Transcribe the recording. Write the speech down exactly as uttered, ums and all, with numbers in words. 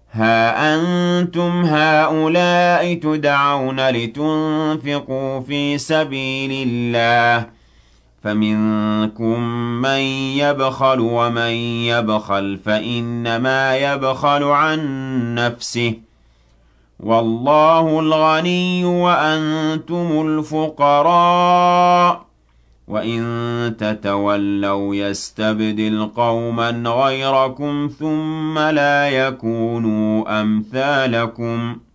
ها أنتم هؤلاء تدعون لتنفقوا في سبيل الله فمنكم من يبخل ومن يبخل فإنما يبخل عن نفسه والله الغني وأنتم الفقراء وإن تتولوا يستبدل قوما غيركم ثم لا يكونوا أمثالكم